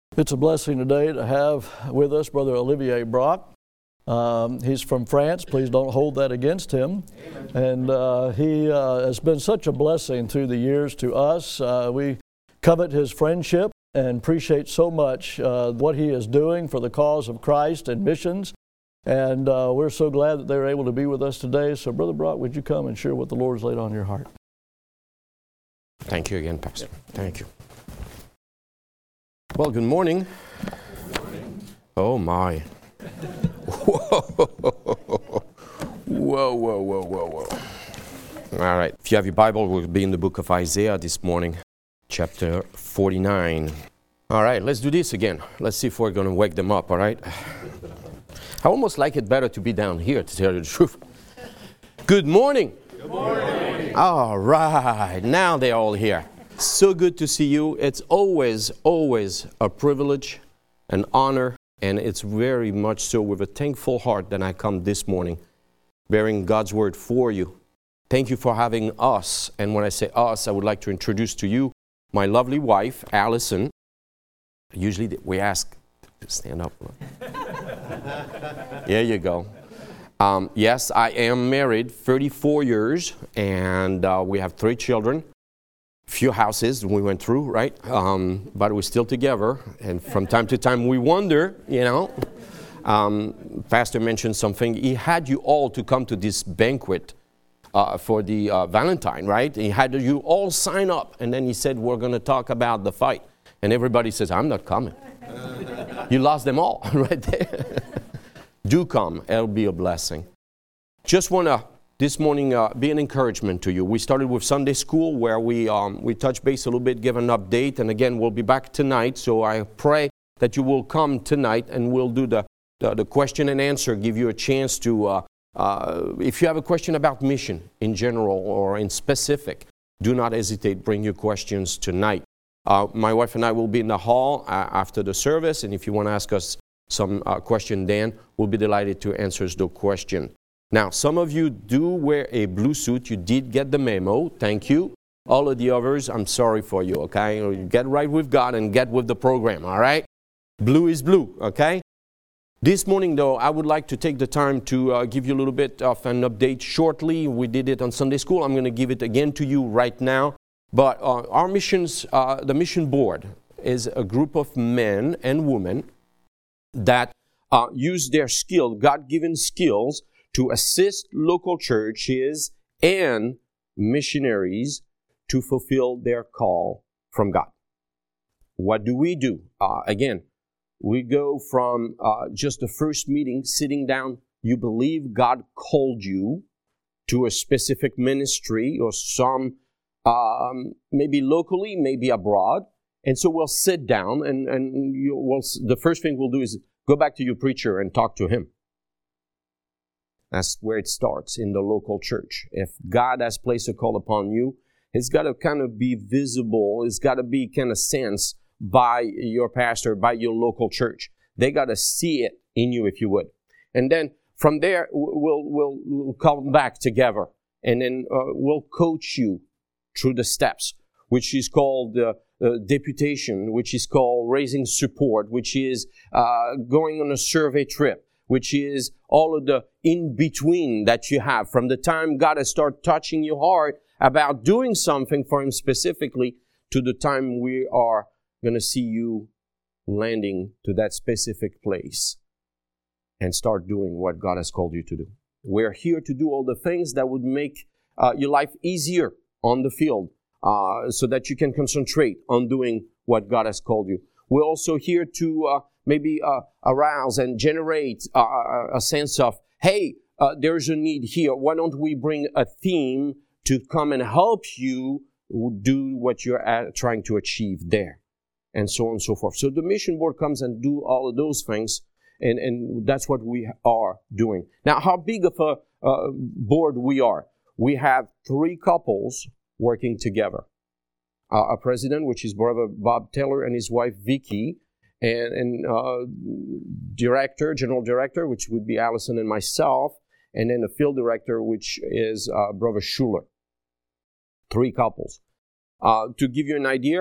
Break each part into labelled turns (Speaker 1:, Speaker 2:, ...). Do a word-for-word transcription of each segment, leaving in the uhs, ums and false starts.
Speaker 1: It's a blessing today to have with us Brother Olivier Brock. Um, he's from France. Please don't hold that against him. Amen. And uh, he uh, has been such a blessing through the years to us. Uh, we covet his friendship and appreciate so much uh, what he is doing for the cause of Christ and missions. And uh, we're so glad that they're able to be with us today. So, Brother Brock, would you come and share what the Lord's laid on your heart?
Speaker 2: Thank you again, Pastor. Thank you. Well, good morning.
Speaker 3: Good morning.
Speaker 2: Oh, my. Whoa. Whoa, whoa, whoa, whoa, whoa. All right. If you have your Bible, we'll be in the book of Isaiah this morning, chapter forty-nine. All right, let's do this again. Let's see if we're going to wake them up, all right? I almost like it better to be down here, to tell you the truth. Good morning.
Speaker 3: Good morning.
Speaker 2: All right. Now they're all here. So good to see you. It's always, always a privilege, an honor, and it's very much so with a thankful heart that I come this morning bearing God's word for you. Thank you for having us. And when I say us, I would like to introduce to you my lovely wife, Allison. Usually we ask to stand up. There you go. Um, yes, I am married thirty-four years, and uh, we have three children. Few houses we went through, right? Um, but we're still together, and from time to time we wonder, you know. Um, Pastor mentioned something. He had you all to come to this banquet uh, for the uh, Valentine, right? He had you all sign up, and then he said, we're going to talk about the fight. And everybody says, I'm not coming. You lost them all right there. Do come. It'll be a blessing. Just want to this morning uh, be an encouragement to you. We started with Sunday school where we um, we touched base a little bit, give an update, and again we'll be back tonight. So I pray that you will come tonight, and we'll do the the, the question and answer. Give you a chance to, uh, uh, if you have a question about mission in general or in specific, do not hesitate. Bring your questions tonight. Uh, my wife and I will be in the hall uh, after the service, and if you want to ask us some uh, question, Dan, we'll be delighted to answer the question. Now, some of you do wear a blue suit. You did get the memo. Thank you. All of the others, I'm sorry for you, okay? You get right with God and get with the program, all right? Blue is blue, okay? This morning, though, I would like to take the time to uh, give you a little bit of an update shortly. We did it on Sunday school. I'm going to give it again to you right now. But uh, our missions, uh, the mission board is a group of men and women that uh, use their skill, God-given skills, to assist local churches and missionaries to fulfill their call from God. What do we do? Uh, again, we go from uh, just the first meeting, sitting down, you believe God called you to a specific ministry or some, um, maybe locally, maybe abroad. And so we'll sit down and, and you, we'll, the first thing we'll do is go back to your preacher and talk to him. That's where it starts, in the local church. If God has placed a call upon you, it's got to kind of be visible. It's got to be kind of sensed by your pastor, by your local church. They got to see it in you, if you would. And then from there, we'll, we'll, we'll come back together. And then uh, we'll coach you through the steps, which is called uh, uh, deputation, which is called raising support, which is uh, going on a survey trip, which is all of the in-between that you have from the time God has started touching your heart about doing something for Him specifically to the time we are going to see you landing to that specific place and start doing what God has called you to do. We're here to do all the things that would make uh, your life easier on the field uh, so that you can concentrate on doing what God has called you. We're also here to uh, maybe uh, arouse and generate uh, a sense of, hey, uh, there's a need here. Why don't we bring a theme to come and help you do what you're at, trying to achieve there, and so on and so forth. So the mission board comes and do all of those things, and, and that's what we are doing. Now, how big of a uh, board we are? We have three couples working together. Uh, a president, which is Brother Bob Taylor and his wife Vicky, and, and uh, director, general director, which would be Allison and myself, and then the field director, which is uh, Brother Schuler. Three couples. Uh, to give you an idea,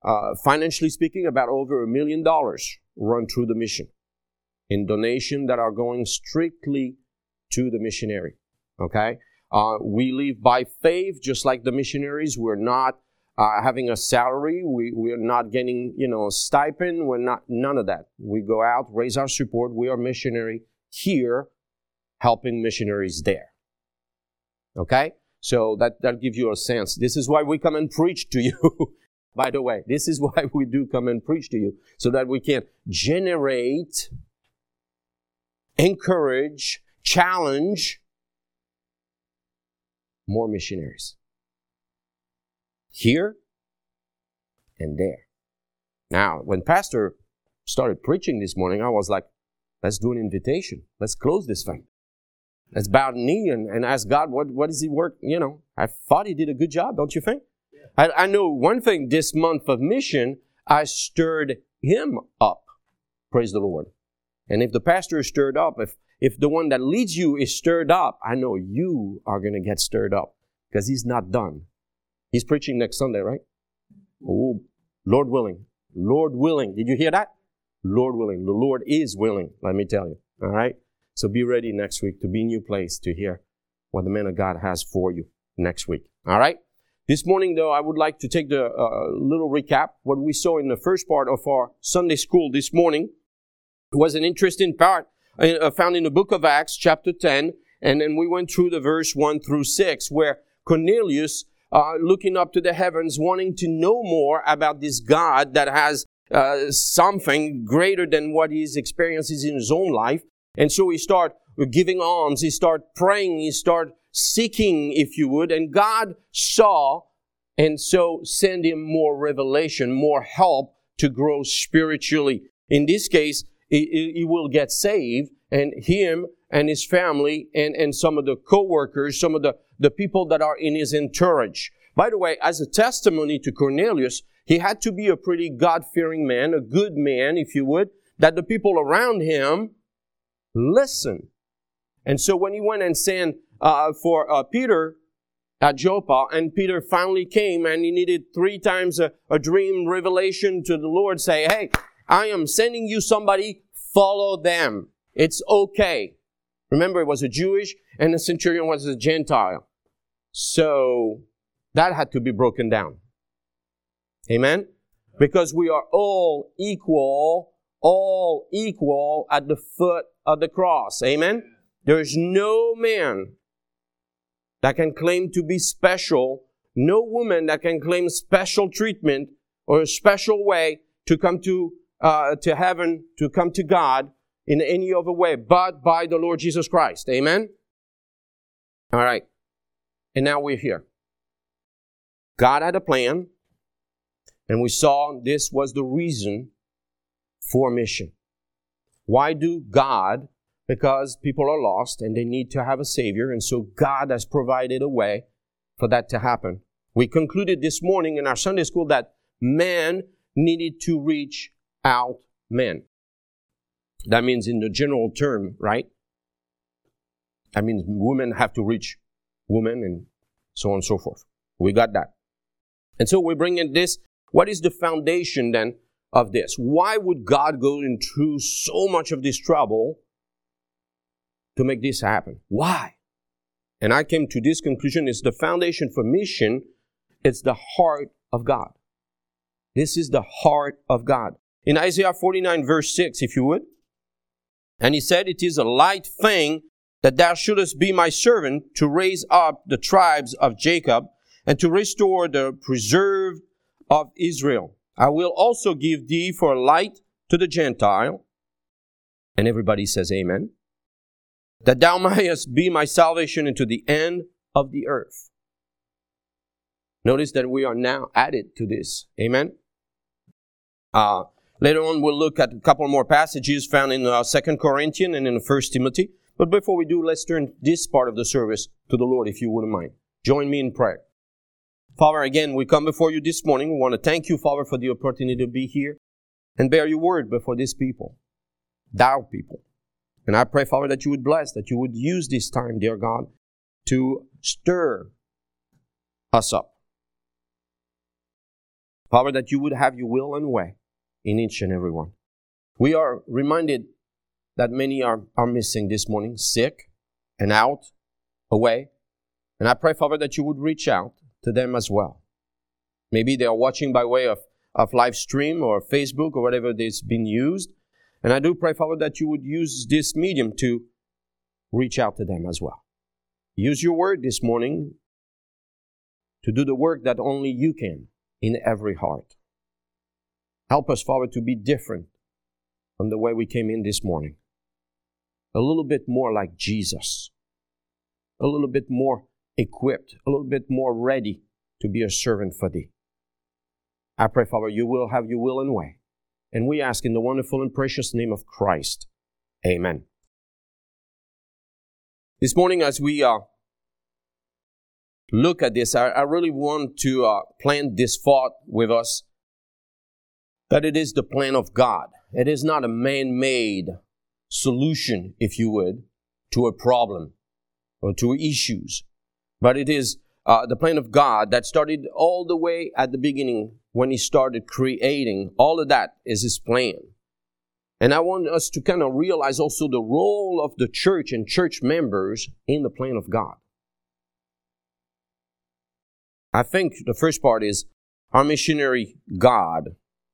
Speaker 2: uh, financially speaking, about over a million dollars run through the mission in donation that are going strictly to the missionary. Okay? Uh, we live by faith, just like the missionaries. We're not uh, having a salary. We, we're not getting, you know, a stipend. We're not, none of that. We go out, raise our support. We are missionary here, helping missionaries there. Okay? So that, that gives you a sense. This is why we come and preach to you. By the way, this is why we do come and preach to you, so that we can generate, encourage, challenge more missionaries. Here and there. Now, when Pastor started preaching this morning, I was like, let's do an invitation. Let's close this thing. Let's bow the knee and, and ask God, what, what does He work? You know, I thought He did a good job, don't you think? I, I know one thing, this month of mission, I stirred him up. Praise the Lord. And if the pastor is stirred up, if, if the one that leads you is stirred up, I know you are going to get stirred up, because he's not done. He's preaching next Sunday, right? Oh, Lord willing. Lord willing. Did you hear that? Lord willing. The Lord is willing, let me tell you. All right? So be ready next week to be in your place to hear what the man of God has for you next week. All right? This morning, though, I would like to take the uh, little recap. What we saw in the first part of our Sunday school this morning was an interesting part uh, found in the book of Acts, chapter ten. And then we went through the verse one through six, where Cornelius, uh, looking up to the heavens, wanting to know more about this God that has uh, something greater than what he experiences in his own life. And so he started giving alms, he started praying, he started seeking, if you would, and God saw, and so sent him more revelation, more help to grow spiritually. In this case, he, he will get saved, and him and his family and, and some of the co-workers, some of the, the people that are in his entourage. By the way, as a testimony to Cornelius, he had to be a pretty God-fearing man, a good man, if you would, that the people around him listen. And so when he went and sent uh, for uh, Peter at Joppa, and Peter finally came and he needed three times a, a dream revelation to the Lord, say, hey, I am sending you somebody, follow them. It's okay. Remember, it was a Jewish and the centurion was a Gentile. So that had to be broken down. Amen? Because we are all equal, all equal at the foot of the cross. Amen? There is no man that can claim to be special, no woman that can claim special treatment or a special way to come to uh, to heaven, to come to God in any other way, but by the Lord Jesus Christ. Amen? All right. And now we're here. God had a plan, and we saw this was the reason for mission. Why do God? Because people are lost and they need to have a Savior, and so God has provided a way for that to happen. We concluded this morning in our Sunday school that man needed to reach out men. That means in the general term, right? That means women have to reach women and so on and so forth. We got that. And so we're bringing this. What is the foundation then of this? Why would God go into so much of this trouble to make this happen? Why? And I came to this conclusion. It's the foundation for mission. It's the heart of God. This is the heart of God. In Isaiah forty-nine verse six, if you would. And he said, it is a light thing that thou shouldest be my servant to raise up the tribes of Jacob and to restore the preserved of Israel. I will also give thee for a light to the Gentile. And everybody says amen. That thou mayest be my salvation into the end of the earth. Notice that we are now added to this. Amen. Uh, later on we'll look at a couple more passages found in uh, Second Corinthians and in First Timothy. But before we do, let's turn this part of the service to the Lord, if you wouldn't mind. Join me in prayer. Father, again, we come before you this morning. We want to thank you, Father, for the opportunity to be here and bear your word before this people, thou people. And I pray, Father, that you would bless, that you would use this time, dear God, to stir us up. Father, that you would have your will and way in each and every one. We are reminded that many are, are missing this morning, sick and out, away. And I pray, Father, that you would reach out to them as well. Maybe they are watching by way of, of live stream or Facebook or whatever that's been used. And I do pray, Father, that you would use this medium to reach out to them as well. Use your word this morning to do the work that only you can in every heart. Help us, Father, to be different from the way we came in this morning. A little bit more like Jesus. A little bit more equipped. A little bit more ready to be a servant for thee. I pray, Father, you will have your will and way. And we ask in the wonderful and precious name of Christ. Amen. This morning, as we uh, look at this, I, I really want to uh, plant this thought with us that it is the plan of God. It is not a man-made solution, if you would, to a problem or to issues. But it is uh, the plan of God that started all the way at the beginning when He started creating. All of that is His plan. And I want us to kind of realize also the role of the church and church members in the plan of God. I think the first part is our missionary God.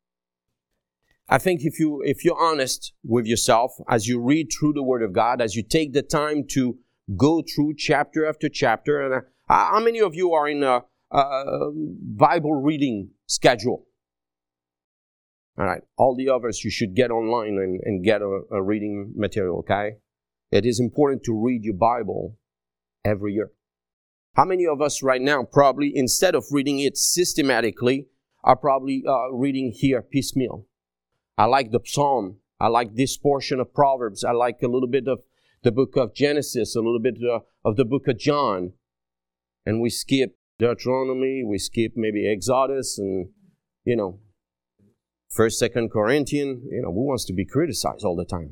Speaker 2: I think if you, if you're honest with yourself, as you read through the Word of God, as you take the time to go through chapter after chapter, and uh, how many of you are in a, a Bible reading schedule? All right, all the others, you should get online and, and get a, a reading material, okay? It is important to read your Bible every year. How many of us right now probably, instead of reading it systematically, are probably uh, reading here piecemeal? I like the Psalm. I like this portion of Proverbs. I like a little bit of the book of Genesis, a little bit uh, of the book of John. And we skip Deuteronomy, we skip maybe Exodus and, you know, First, Second Corinthians. You know, who wants to be criticized all the time?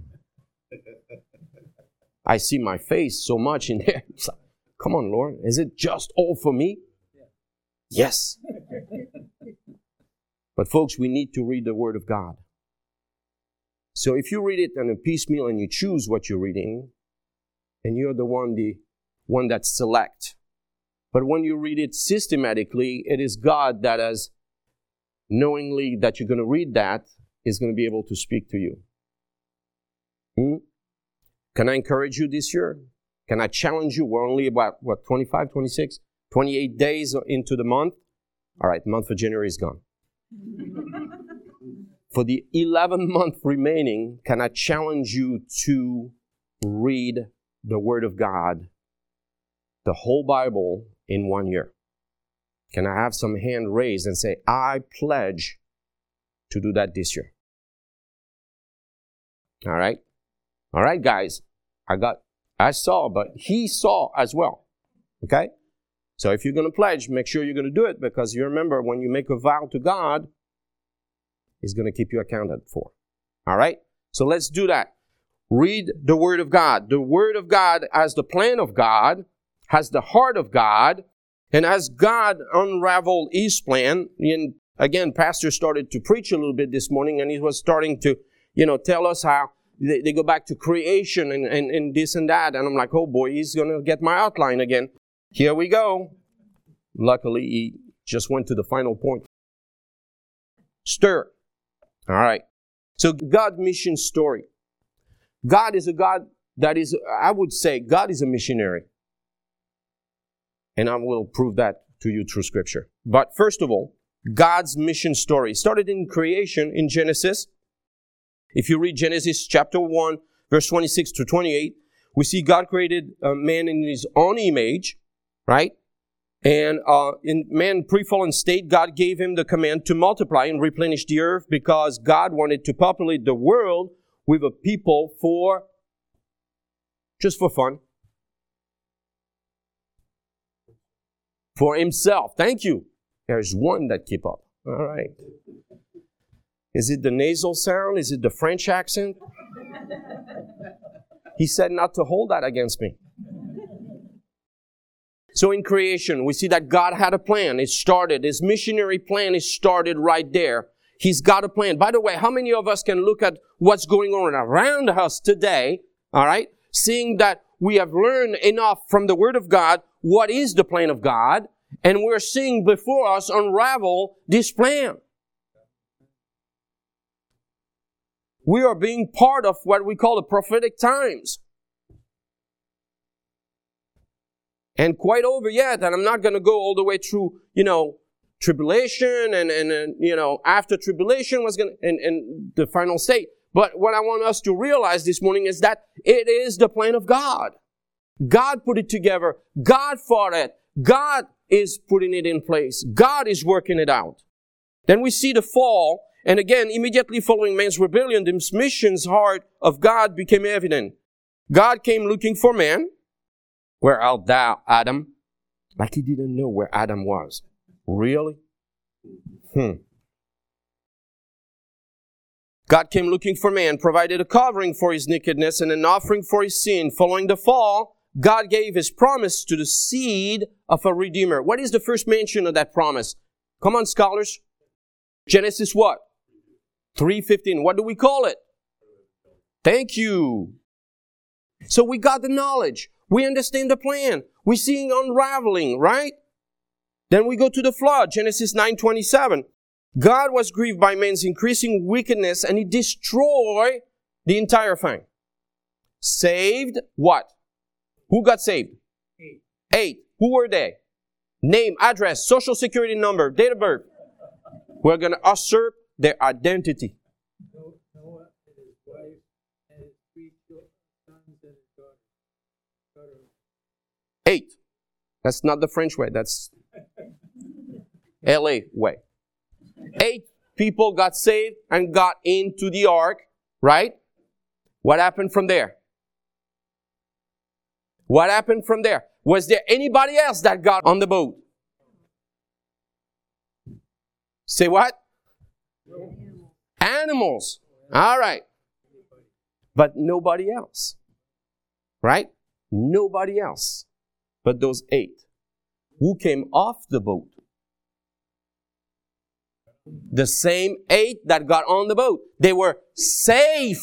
Speaker 2: I see my face so much in there. It's like, come on, Lord. Is it just all for me? Yes. But folks, we need to read the Word of God. So if you read it in a piecemeal and you choose what you're reading, and you're the one, the one that select. But when you read it systematically, it is God that has, knowingly that you're going to read that, is going to be able to speak to you. Hmm? Can I encourage you this year? Can I challenge you? We're only about, what, twenty-five, twenty-six, twenty-eight days into the month. All right, month of January is gone. For the eleventh month remaining, can I challenge you to read the Word of God, the whole Bible, in one year? Can I have some hand raised and say, I pledge to do that this year? All right? All right, guys. I got, I saw, but he saw as well. Okay? So if you're going to pledge, make sure you're going to do it, because you remember when you make a vow to God, He's going to keep you accounted for. All right? So let's do that. Read the Word of God. The Word of God has the plan of God, has the heart of God, and as God unraveled His plan, and again, Pastor started to preach a little bit this morning, and he was starting to, you know, tell us how they, they go back to creation and, and, and this and that. And I'm like, oh boy, he's going to get my outline again. Here we go. Luckily, he just went to the final point. Stir. All right. So God's mission story. God is a God that is, I would say, God is a missionary. And I will prove that to you through Scripture. But first of all, God's mission story. It started in creation in Genesis. If you read Genesis chapter one, verse twenty-six to twenty-eight, we see God created a man in His own image, right? And uh, in man pre-fallen state, God gave him the command to multiply and replenish the earth, because God wanted to populate the world with a people for, just for fun. For Himself. Thank you. There's one that keep up. All right. Is it the nasal sound? Is it the French accent? He said not to hold that against me. So in creation, we see that God had a plan. It started. His missionary plan is started right there. He's got a plan. By the way, how many of us can look at what's going on around us today, all right, seeing that we have learned enough from the Word of God what is the plan of God, and we're seeing before us unravel this plan. We are being part of what we call the prophetic times. And quite over yet, and I'm not going to go all the way through, you know, tribulation and, and, and you know, after tribulation was going to, and, and the final state. But what I want us to realize this morning is that it is the plan of God. God put it together. God fought it. God is putting it in place. God is working it out. Then we see the fall. And again, immediately following man's rebellion, the mission's heart of God became evident. God came looking for man. Where art thou, Adam? Like he didn't know where Adam was. Really? Hmm. God came looking for man, provided a covering for his nakedness and an offering for his sin. Following the fall, God gave his promise to the seed of a Redeemer. What is the first mention of that promise? Come on, scholars. Genesis what? three fifteen. What do we call it? Thank you. So we got the knowledge. We understand the plan. We're seeing unraveling, right? Then we go to the flood, Genesis nine twenty-seven. God was grieved by man's increasing wickedness and he destroyed the entire thing. Saved what? Who got saved? Eight. Eight. Who were they? Name, address, social security number, date of birth. We're going to usurp their identity.
Speaker 3: Noah and his wife and his three sons and his daughter.
Speaker 2: Eight. That's not the French way. That's L A way. Eight people got saved and got into the ark, right? What happened from there? What happened from there? Was there anybody else that got on the boat? Say what? Animals. Animals. All right. But nobody else. Right? Nobody else. But those eight. Who came off the boat? The same eight that got on the boat. They were safe.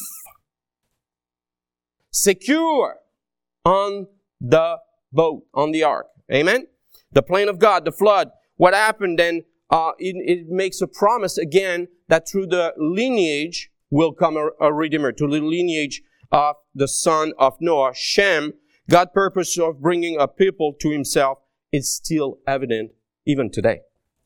Speaker 2: Secure on the boat, on the ark. Amen? The plan of God, the flood. What happened then? Uh, it, it makes a promise again that through the lineage will come a, a Redeemer. To the lineage of the son of Noah, Shem, God's purpose of bringing a people to himself is still evident even today.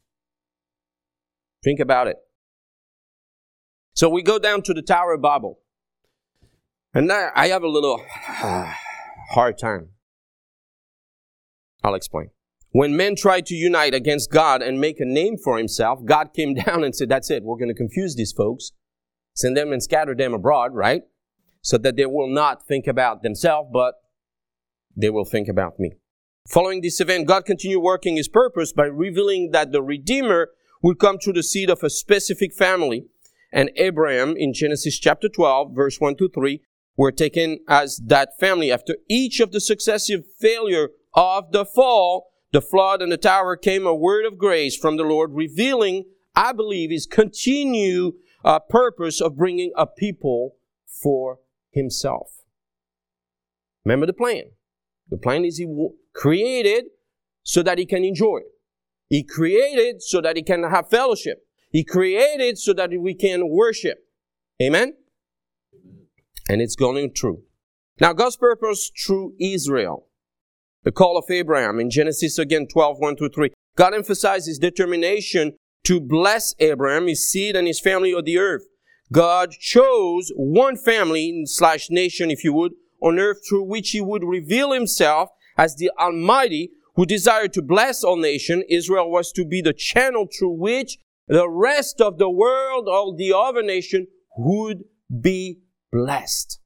Speaker 2: Think about it. So we go down to the Tower of Babel. And I have a little uh, hard time. I'll explain. When men tried to unite against God and make a name for himself, God came down and said, that's it. We're going to confuse these folks. Send them and scatter them abroad, right? So that they will not think about themselves, but they will think about me. Following this event, God continued working his purpose by revealing that the Redeemer would come through the seed of a specific family. And Abraham, in Genesis chapter twelve, verse one to three, were taken as that family. After each of the successive failure of the fall, the flood and the tower, came a word of grace from the Lord, revealing, I believe, his continued uh, purpose of bringing a people for himself. Remember the plan. The plan is he w- created so that he can enjoy. He created so that he can have fellowship. He created so that we can worship. Amen? And it's going true. Now, God's purpose through Israel. The call of Abraham in Genesis again twelve, one through three. God emphasized his determination to bless Abraham, his seed, and his family of the earth. God chose one family slash nation, if you would, on earth through which he would reveal himself as the Almighty who desired to bless all nations. Israel was to be the channel through which the rest of the world, all the other nations, would be blessed.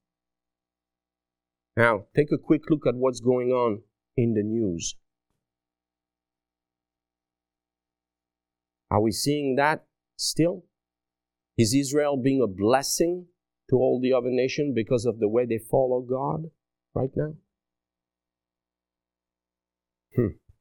Speaker 2: Now, take a quick look at what's going on in the news. Are we seeing that still? Is Israel being a blessing to all the other nations because of the way they follow God right now? Hmm.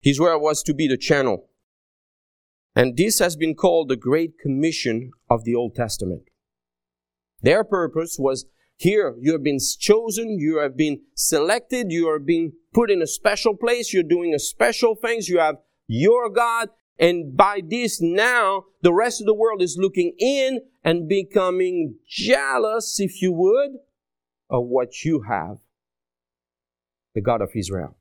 Speaker 2: Israel was to be the channel. And this has been called the Great Commission of the Old Testament. Their purpose was, here, you have been chosen, you have been selected, you are being put in a special place, you're doing a special things, you have your God, and by this now, the rest of the world is looking in and becoming jealous, if you would, of what you have, the God of Israel.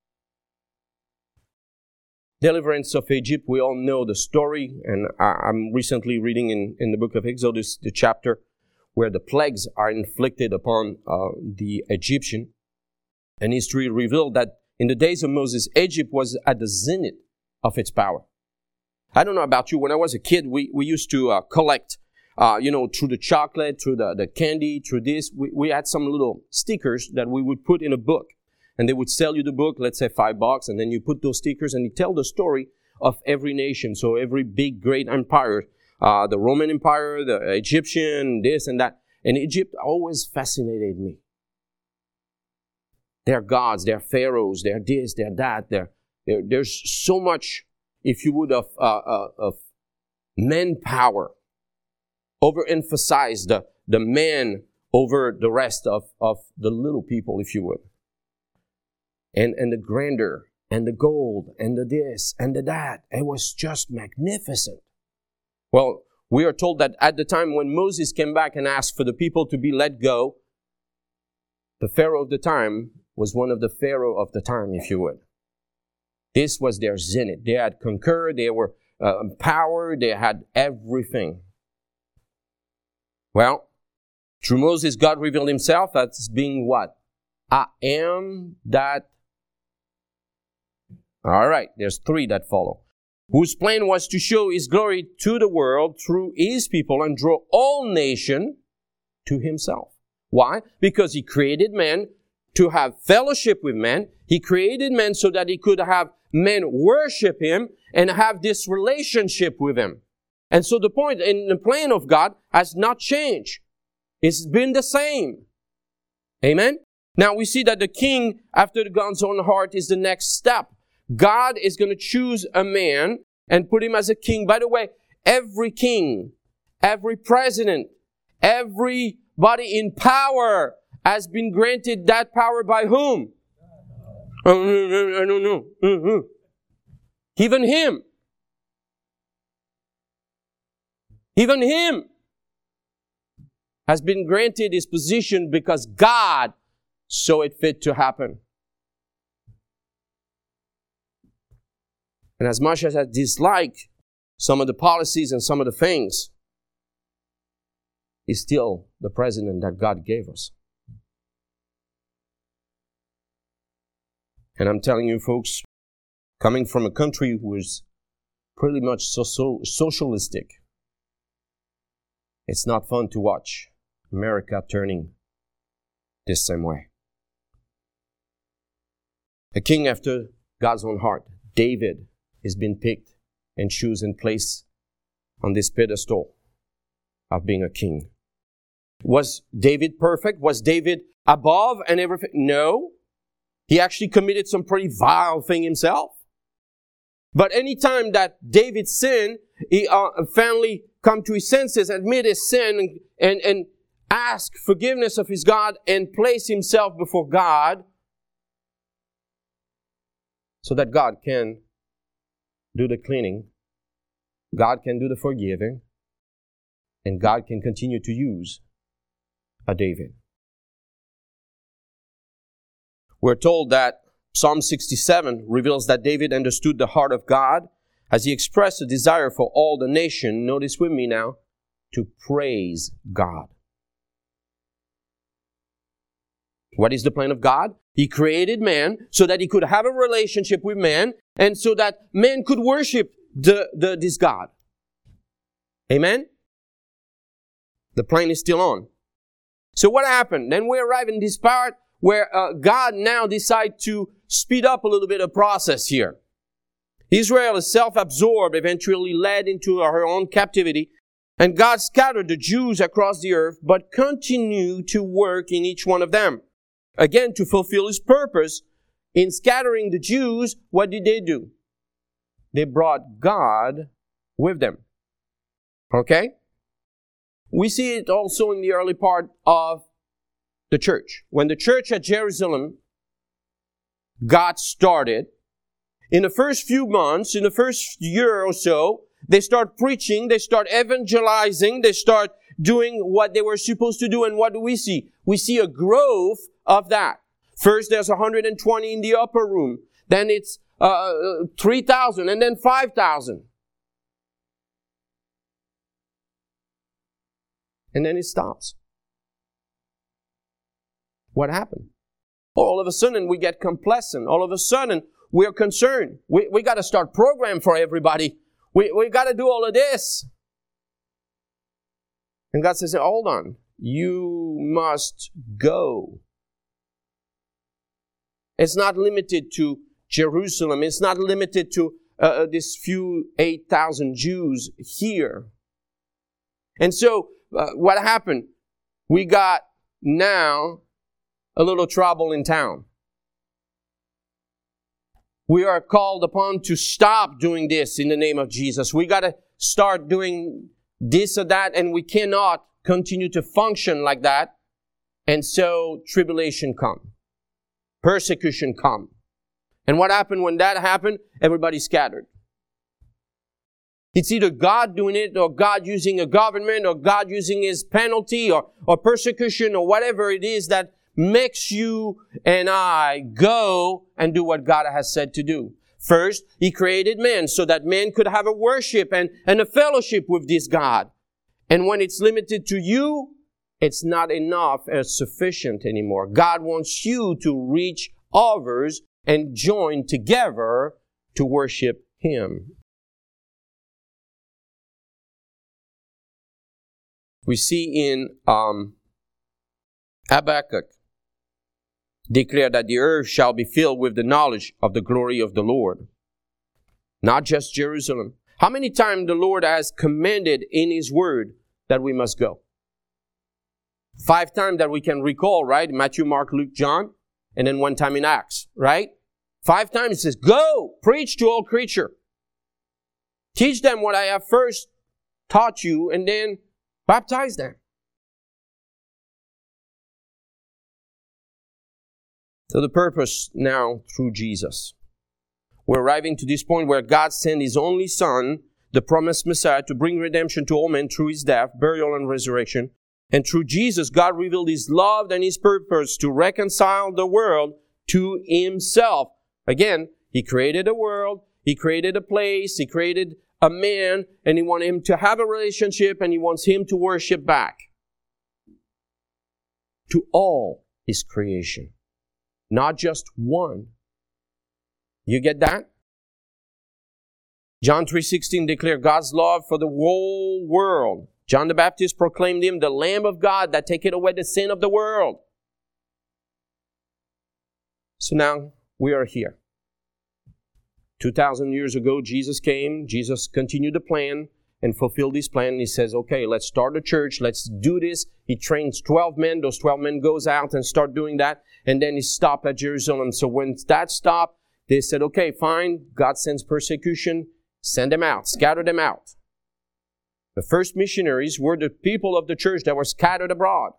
Speaker 2: Deliverance of Egypt, we all know the story, and I'm recently reading in, in the book of Exodus, the chapter where the plagues are inflicted upon uh, the Egyptian. And history revealed that in the days of Moses, Egypt was at the zenith of its power. I don't know about you, when I was a kid, we, we used to uh, collect, uh, you know, through the chocolate, through the, the candy, through this. We, we had some little stickers that we would put in a book. And they would sell you the book, let's say five bucks, and then you put those stickers and you tell the story of every nation. So every big, great empire, uh, the Roman Empire, the Egyptian, this and that. And Egypt always fascinated me. They're gods, they're pharaohs, they're this, they're that. They're, they're, there's so much, if you would, of, uh, uh, of manpower. Overemphasize the, the man over the rest of, of the little people, if you would. And, and the grandeur, and the gold, and the this, and the that. It was just magnificent. Well, we are told that at the time when Moses came back and asked for the people to be let go, the Pharaoh of the time was one of the Pharaoh of the time, if you would. This was their zenith. They had conquered, they were uh, empowered, they had everything. Well, through Moses, God revealed himself as being what? I am that. All right, there's three that follow. Whose plan was to show his glory to the world through his people and draw all nations to himself. Why? Because he created man to have fellowship with man. He created man so that he could have men worship him and have this relationship with him. And so the point in the plan of God has not changed. It's been the same. Amen? Now we see that the king after God's own heart is the next step. God is going to choose a man and put him as a king. By the way, every king, every president, everybody in power has been granted that power by whom? I don't know. Mm-hmm. Even him. Even him has been granted his position because God saw it fit to happen. And as much as I dislike some of the policies and some of the things, he's still the president that God gave us. And I'm telling you folks, coming from a country who is pretty much so, so socialistic, it's not fun to watch America turning this same way. A king after God's own heart, David, has been picked and chosen place on this pedestal of being a king. Was David perfect? Was David above and everything? No. He actually committed some pretty vile thing himself. But anytime that David sinned, he uh, finally come to his senses, admit his sin, and, and, and ask forgiveness of his God and place himself before God so that God can do the cleaning, God can do the forgiving, and God can continue to use a David. We're told that Psalm sixty-seven reveals that David understood the heart of God as he expressed a desire for all the nation, notice with me now, to praise God. What is the plan of God? He created man so that he could have a relationship with man and so that man could worship the, the, this God. Amen? The plan is still on. So what happened? Then we arrive in this part where uh, God now decides to speed up a little bit of process here. Israel is self-absorbed, eventually led into her own captivity, and God scattered the Jews across the earth, but continued to work in each one of them. Again, to fulfill his purpose, in scattering the Jews, what did they do? They brought God with them. Okay? We see it also in the early part of the church. When the church at Jerusalem got started, in the first few months, in the first year or so, they start preaching, they start evangelizing, they start doing what they were supposed to do. And what do we see? We see a growth of that. First, there's one hundred twenty in the upper room. Then it's uh, three thousand, and then five thousand. And then it stops. What happened? All of a sudden, we get complacent. All of a sudden, we're concerned. We, we got to start program for everybody. We, we got to do all of this. And God says, hold on. You must go. It's not limited to Jerusalem. It's not limited to uh, this few eight thousand Jews here. And so, uh, what happened? We got now a little trouble in town. We are called upon to stop doing this in the name of Jesus. We got to start doing this or that, and we cannot continue to function like that. And so tribulation come. Persecution come. And what happened when that happened? Everybody scattered. It's either God doing it, or God using a government, or God using His penalty, or, or persecution, or whatever it is that makes you and I go and do what God has said to do. First, He created man so that man could have a worship and, and a fellowship with this God. And when it's limited to you, it's not enough as sufficient anymore. God wants you to reach others and join together to worship Him. We see in um, Habakkuk, declare that the earth shall be filled with the knowledge of the glory of the Lord. Not just Jerusalem. How many times the Lord has commanded in His word that we must go? Five times that we can recall, right? Matthew, Mark, Luke, John, and then one time in Acts, right? Five times it says, go, preach to all creature. Teach them what I have first taught you, and then baptize them. So the purpose now through Jesus. We're arriving to this point where God sent His only Son, the promised Messiah, to bring redemption to all men through His death, burial, and resurrection. And through Jesus, God revealed His love and His purpose to reconcile the world to Himself. Again, He created a world, He created a place, He created a man, and He wanted him to have a relationship, and He wants him to worship back to all His creation. Not just one. You get that? John three sixteen declared God's love for the whole world. John the Baptist proclaimed Him the Lamb of God that taketh away the sin of the world. So now we are here. two thousand years ago, Jesus came. Jesus continued the plan and fulfilled His plan. He says, okay, let's start a church. Let's do this. He trains twelve men. Those twelve men goes out and start doing that. And then He stopped at Jerusalem. So when that stopped, they said, okay, fine. God sends persecution. Send them out. Scatter them out. The first missionaries were the people of the church that were scattered abroad.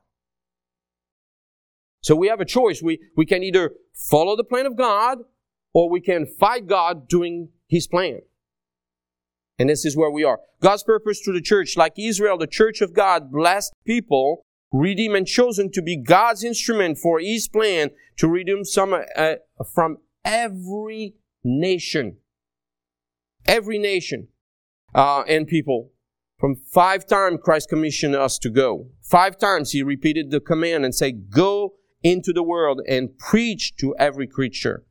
Speaker 2: So we have a choice. We, we can either follow the plan of God, or we can fight God doing His plan. And this is where we are. God's purpose through the church, like Israel, the church of God, blessed people, redeemed and chosen to be God's instrument for His plan to redeem some uh, from every nation. Every nation uh, and people. From five times Christ commissioned us to go. Five times He repeated the command and said, go into the world and preach to every creature.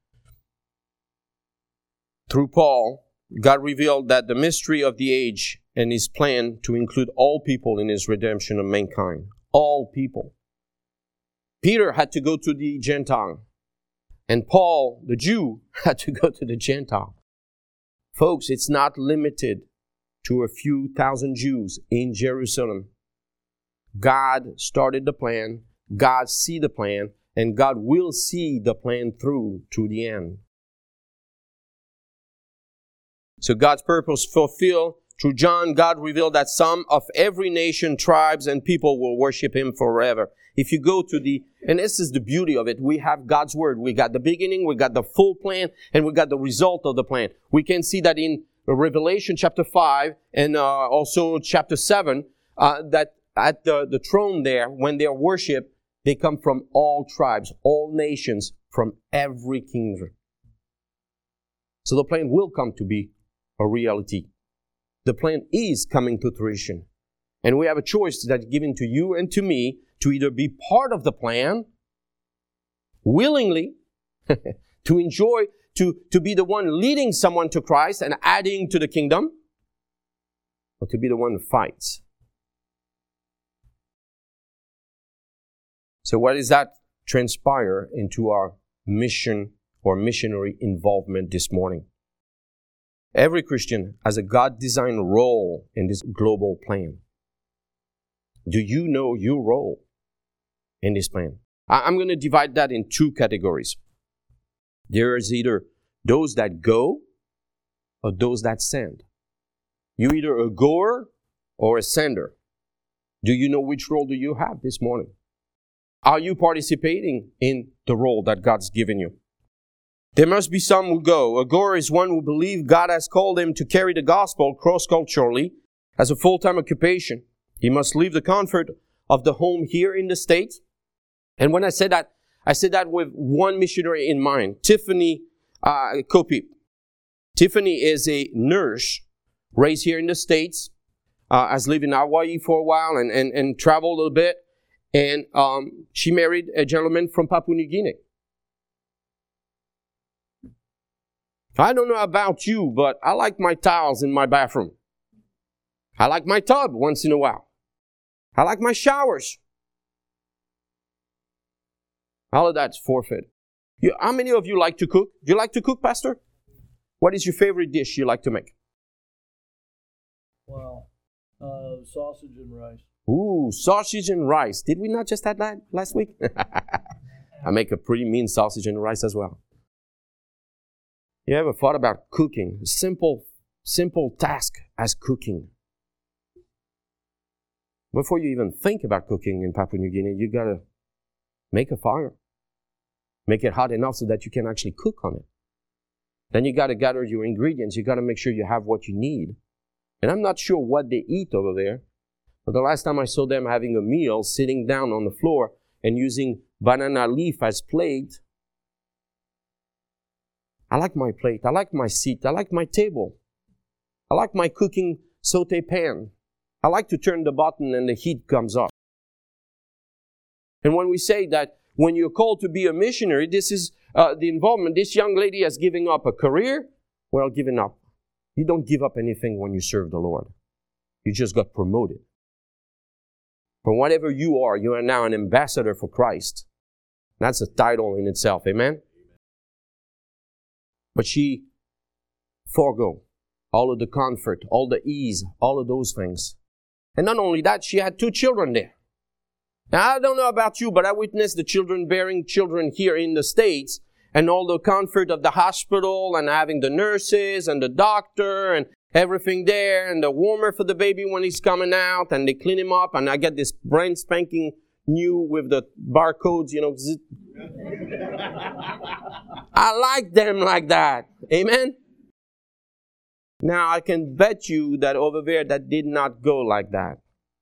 Speaker 2: Through Paul, God revealed that the mystery of the age and His plan to include all people in His redemption of mankind. All people. Peter had to go to the Gentile. And Paul, the Jew, had to go to the Gentile. Folks, it's not limited to a few thousand Jews in Jerusalem. God started the plan. God see the plan. and God will see the plan through to the end. So God's purpose fulfilled. Through John, God revealed that some of every nation, tribes, and people will worship Him forever. If you go to the, and this is the beauty of it, we have God's Word. We got the beginning, we got the full plan, and we got the result of the plan. We can see that in Revelation chapter five and uh, also chapter seven, uh, that at the, the throne there, when they are worshipped, they come from all tribes, all nations, from every kingdom. So the plan will come to be a reality. The plan is coming to fruition. And we have a choice that's given to you and to me to either be part of the plan, willingly, to enjoy, to, to be the one leading someone to Christ and adding to the kingdom, or to be the one who fights. So what does that transpire into our mission or missionary involvement this morning? Every Christian has a God-designed role in this global plan. Do you know your role in this plan? I'm going to divide that in two categories. There is either those that go or those that send. You're either a goer or a sender. Do you know which role do you have this morning? Are you participating in the role that God's given you? There must be some who go. A goer is one who believes God has called him to carry the gospel cross-culturally as a full-time occupation. He must leave the comfort of the home here in the States. And when I said that, I said that with one missionary in mind, Tiffany uh, Kopi. Tiffany is a nurse raised here in the States, uh, has lived in Hawaii for a while and, and, and traveled a little bit. And um, she married a gentleman from Papua New Guinea. I don't know about you, but I like my towels in my bathroom. I like my tub once in a while. I like my showers. All of that's forfeit. You, how many of you like to cook? Do you like to cook, Pastor? What is your favorite dish you like to make?
Speaker 1: Wow. Uh, sausage and rice.
Speaker 2: Ooh, sausage and rice. Did we not just have that last week? I make a pretty mean sausage and rice as well. You ever thought about cooking? A simple, simple task as cooking. Before you even think about cooking in Papua New Guinea, you gotta make a fire. Make it hot enough so that you can actually cook on it. Then you gotta gather your ingredients. You gotta make sure you have what you need. And I'm not sure what they eat over there, but the last time I saw them having a meal, sitting down on the floor and using banana leaf as plate, I like my plate. I like my seat. I like my table. I like my cooking saute pan. I like to turn the button and the heat comes up. And when we say that when you're called to be a missionary, this is uh, the involvement. This young lady has given up a career. Well, given up. You don't give up anything when you serve the Lord. You just got promoted. From whatever you are, you are now an ambassador for Christ. That's a title in itself. Amen? But she forego all of the comfort, all the ease, all of those things. And not only that, she had two children there. Now, I don't know about you, but I witnessed the children bearing children here in the States and all the comfort of the hospital and having the nurses and the doctor and everything there and the warmer for the baby when he's coming out and they clean him up and I get this brand spanking new with the barcodes, you know. I like them like that. Amen? Now, I can bet you that over there that did not go like that.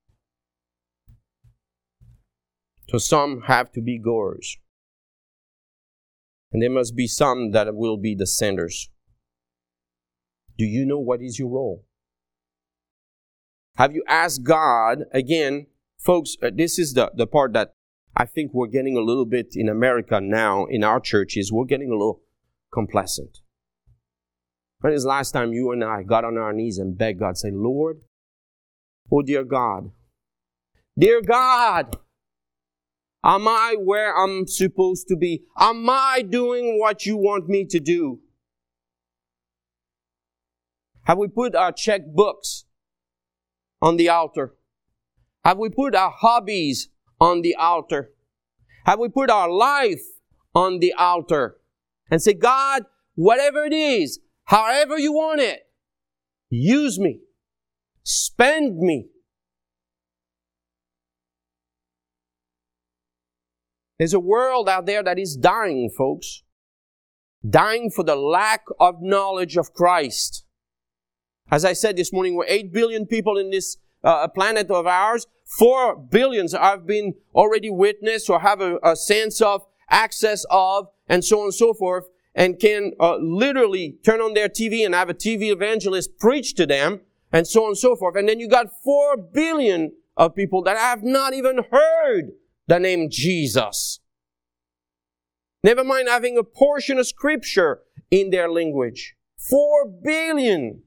Speaker 2: So some have to be goers. And there must be some that will be the senders. Do you know what is your role? Have you asked God, again, folks, uh, this is the, the part that I think we're getting a little bit in America now, in our churches, we're getting a little complacent. When is the last time you and I got on our knees and begged God, say, Lord, oh dear God, dear God, am I where I'm supposed to be? Am I doing what you want me to do? Have we put our checkbooks on the altar? Have we put our hobbies on the altar? Have we put our life on the altar and say, God, whatever it is, however you want it, use me, spend me. There's a world out there that is dying, folks. Dying for the lack of knowledge of Christ. As I said this morning, we're eight billion people in this uh, planet of ours. Four billions have been already witnessed or have a, a sense of access of, and so on and so forth, and can uh, literally turn on their T V and have a T V evangelist preach to them, and so on and so forth. And then you got four billion of people that have not even heard the name Jesus. Never mind having a portion of Scripture in their language. Four billion.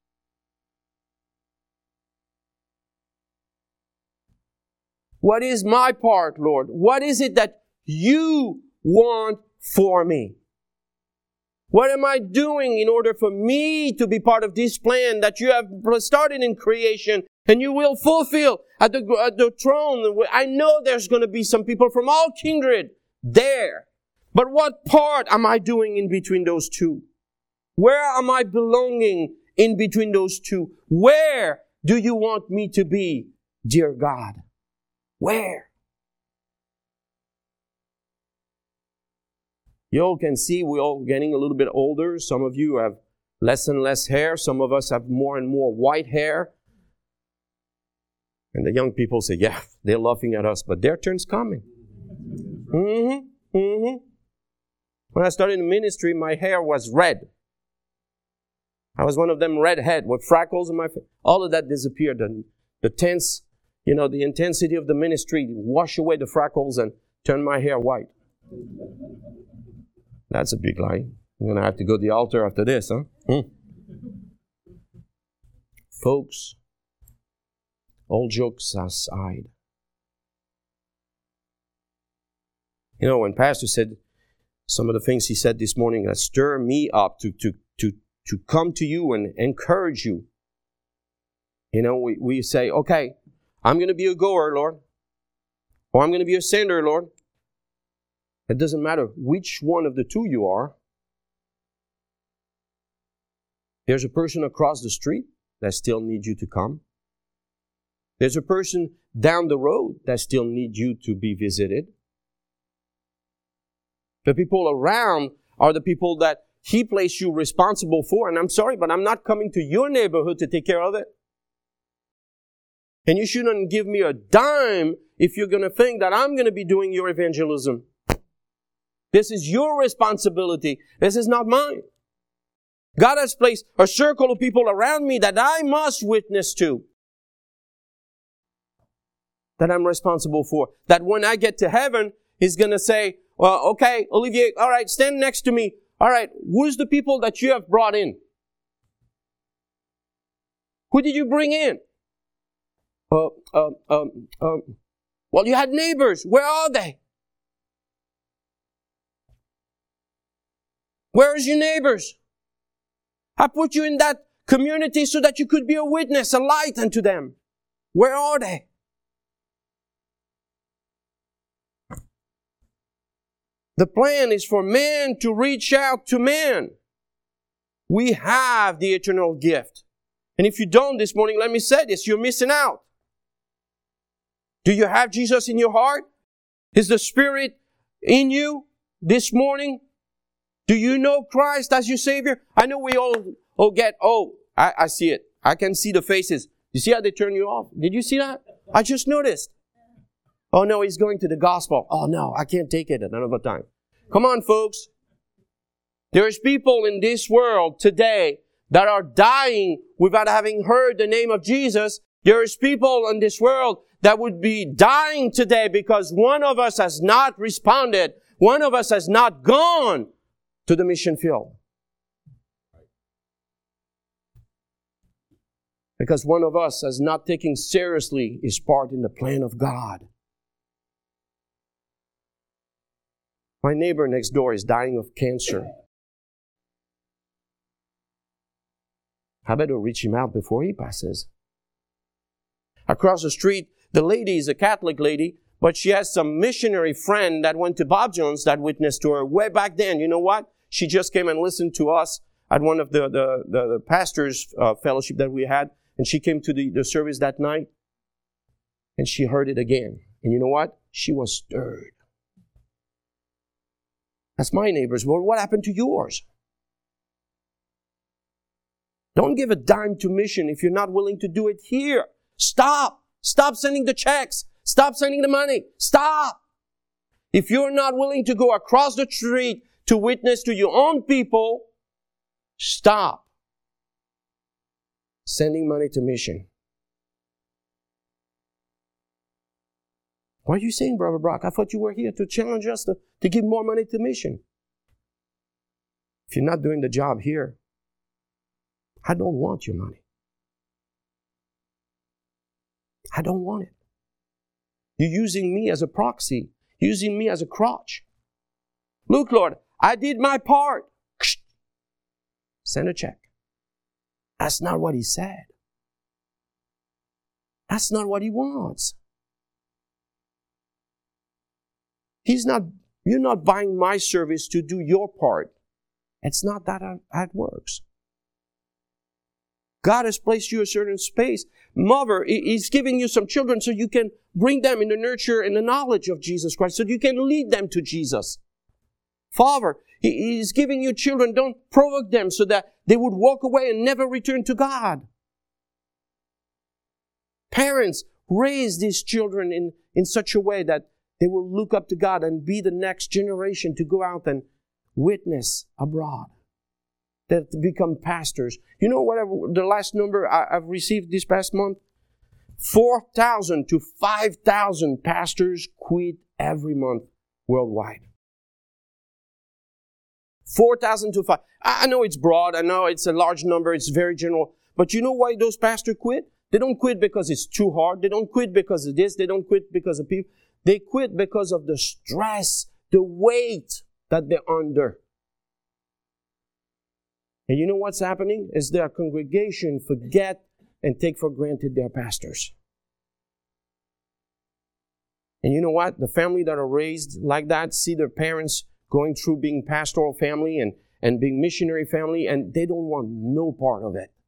Speaker 2: What is my part, Lord? What is it that you want for me? What am I doing in order for me to be part of this plan that you have started in creation and you will fulfill at the, at the throne? I know there's going to be some people from all kindred there. But what part am I doing in between those two? Where am I belonging in between those two? Where do you want me to be, dear God? Where? You all can see we're all getting a little bit older. Some of you have less and less hair. Some of us have more and more white hair. And the young people say, yeah, they're laughing at us, but their turn's coming. Mm-hmm, mm-hmm. When I started in ministry, my hair was red. I was one of them redhead with freckles in my face. All of that disappeared. And the tense, you know, the intensity of the ministry washed away the freckles and turned my hair white. That's a big lie. I'm going to have to go to the altar after this, huh? Hmm. Folks, all jokes aside. You know, when Pastor said some of the things he said this morning that stir me up to, to, to, to come to you and encourage you. You know, we, we say, okay, I'm going to be a goer, Lord. Or I'm going to be a sender, Lord. It doesn't matter which one of the two you are. There's a person across the street that still needs you to come. There's a person down the road that still needs you to be visited. The people around are the people that He placed you responsible for. And I'm sorry, but I'm not coming to your neighborhood to take care of it. And you shouldn't give me a dime if you're going to think that I'm going to be doing your evangelism. This is your responsibility. This is not mine. God has placed a circle of people around me that I must witness to. That I'm responsible for. That when I get to heaven, He's going to say, well, okay, Olivier, all right, stand next to me. All right, who's the people that you have brought in? Who did you bring in? Uh, uh, um, um, well, you had neighbors. Where are they? Where is your neighbors? I put you in that community so that you could be a witness, a light unto them. Where are they? The plan is for man to reach out to man. We have the eternal gift. And if you don't this morning, let me say this, you're missing out. Do you have Jesus in your heart? Is the Spirit in you this morning? Do you know Christ as your Savior? I know we all, all get, oh, I, I see it. I can see the faces. You see how they turn you off? Did you see that? I just noticed. Oh no, he's going to the gospel. Oh no, I can't take it at another time. Come on, folks. There's people in this world today that are dying without having heard the name of Jesus. There is people in this world that would be dying today because one of us has not responded. One of us has not gone to the mission field. Because one of us has not taken seriously his part in the plan of God. My neighbor next door is dying of cancer. I better reach him out before he passes. Across the street, the lady is a Catholic lady, But she has some missionary friend that went to Bob Jones that witnessed to her way back then. You know what? She just came and listened to us at one of the, the, the, the pastors' uh, fellowship that we had. And she came to the, the service that night. And she heard it again. And you know what? She was stirred. That's my neighbors. Well, what happened to yours? Don't give a dime to mission if you're not willing to do it here. Stop. Stop sending the checks. Stop sending the money. Stop. If you're not willing to go across the street to witness to your own people, stop sending money to mission. What are you saying, Brother Brock? I thought you were here to challenge us to, to give more money to mission. If you're not doing the job here, I don't want your money. I don't want it. You're using me as a proxy, using me as a crutch. Look, Lord, I did my part. Send a check. That's not what He said. That's not what He wants. He's not, you're not buying my service to do your part. It's not that how it works. God has placed you a certain space. Mother, He's giving you some children so you can bring them in the nurture and the knowledge of Jesus Christ, so you can lead them to Jesus. Father, He's giving you children. Don't provoke them so that they would walk away and never return to God. Parents, raise these children in, in such a way that they will look up to God and be the next generation to go out and witness abroad. That become pastors. You know what? I've, the last number I, I've received this past month? four thousand to five thousand pastors quit every month worldwide. four thousand to five. I, I know it's broad. I know it's a large number. It's very general. But you know why those pastors quit? They don't quit because it's too hard. They don't quit because of this. They don't quit because of people. They quit because of the stress, the weight that they're under. And you know what's happening? Is their congregation forget and take for granted their pastors. And you know what? The family that are raised like that see their parents going through being pastoral family and, and being missionary family, and they don't want no part of it.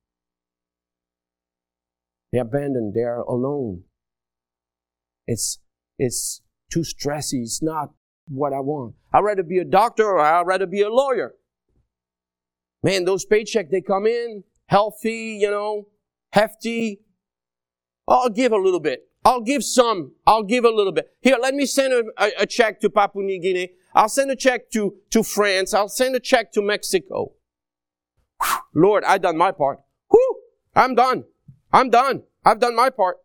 Speaker 2: They're abandoned. They're alone. It's, it's too stressy. It's not what I want. I'd rather be a doctor or I'd rather be a lawyer. Man, those paychecks, they come in healthy, you know, hefty. I'll give a little bit. I'll give some. I'll give a little bit. Here, let me send a, a, a check to Papua New Guinea. I'll send a check to, to France. I'll send a check to Mexico. Whew, Lord, I've done my part. Whew, I'm done. I'm done. I've done my part.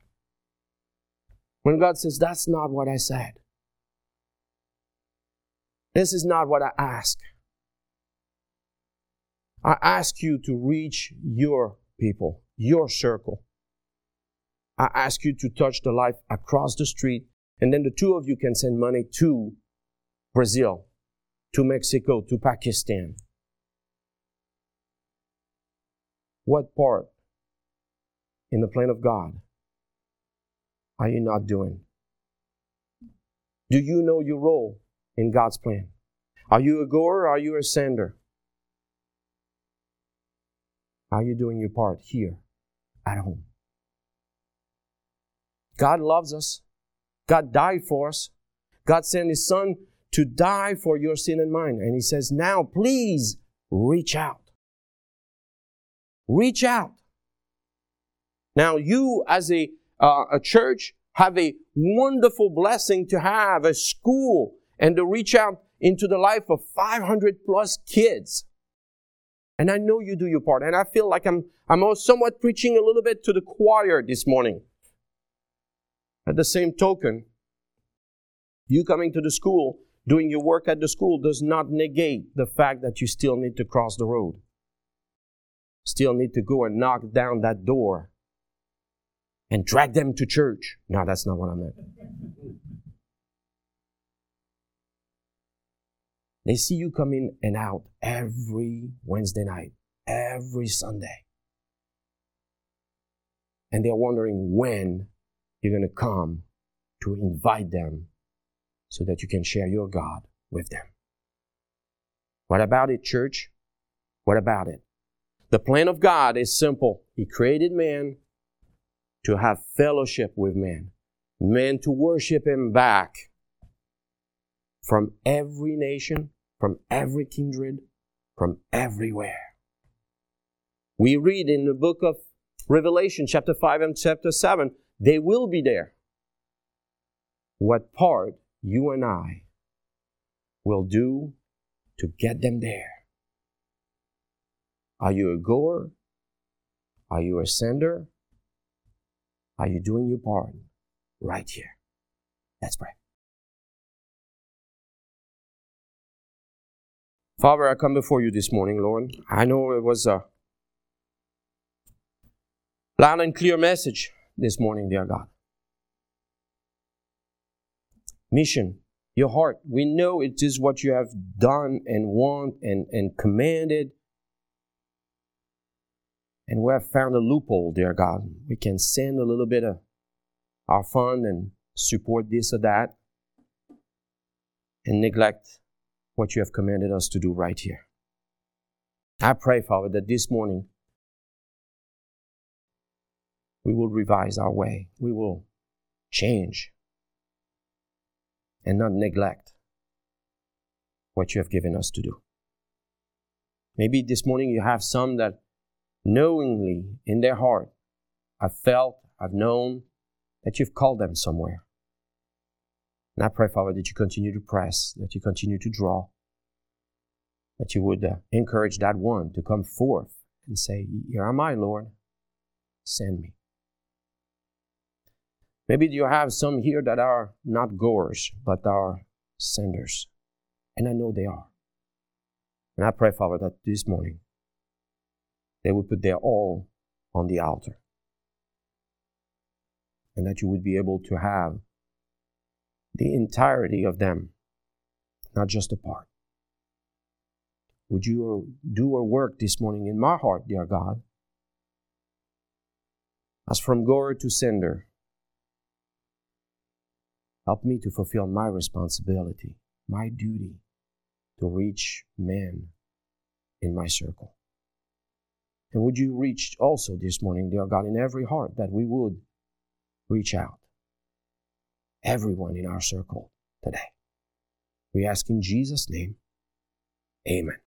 Speaker 2: When God says, that's not what I said. This is not what I ask. I ask you to reach your people, your circle. I ask you to touch the life across the street, and then the two of you can send money to Brazil, to Mexico, to Pakistan. What part in the plan of God are you not doing? Do you know your role in God's plan? Are you a goer or are you a sender? Are you doing your part here at home? God loves us. God died for us. God sent His Son to die for your sin and mine. And He says, now please reach out. Reach out. Now you as a, uh, a church have a wonderful blessing to have a school and to reach out into the life of five hundred plus kids. And I know you do your part. And I feel like I'm, I'm somewhat preaching a little bit to the choir this morning. At the same token, you coming to the school, doing your work at the school does not negate the fact that you still need to cross the road. Still need to go and knock down that door and drag them to church. No, that's not what I meant. They see you come in and out every Wednesday night, every Sunday. And they're wondering when you're going to come to invite them so that you can share your God with them. What about it, church? What about it? The plan of God is simple. He created man to have fellowship with man, man to worship Him back from every nation, from every kindred, from everywhere. We read in the book of Revelation, chapter five and chapter seven, they will be there. What part you and I will do to get them there? Are you a goer? Are you a sender? Are you doing your part right here? Let's pray. Father, I come before you this morning, Lord. I know it was a loud and clear message this morning, dear God. Mission, your heart. We know it is what you have done and want and, and commanded. And we have found a loophole, dear God. We can send a little bit of our fund and support this or that and neglect what you have commanded us to do right here. I pray, Father, that this morning we will revise our way. We will change and not neglect what you have given us to do. Maybe this morning you have some that knowingly in their heart have felt, have known that you've called them somewhere. And I pray, Father, that you continue to press, that you continue to draw, that you would uh, encourage that one to come forth and say, here am I, Lord, send me. Maybe you have some here that are not goers, but are senders. And I know they are. And I pray, Father, that this morning they would put their all on the altar. And that you would be able to have the entirety of them, not just a part. Would you do a work this morning in my heart, dear God, as from goer to sender? Help me to fulfill my responsibility, my duty to reach men in my circle. And would you reach also this morning, dear God, in every heart that we would reach out. Everyone in our circle today. We ask in Jesus' name, amen.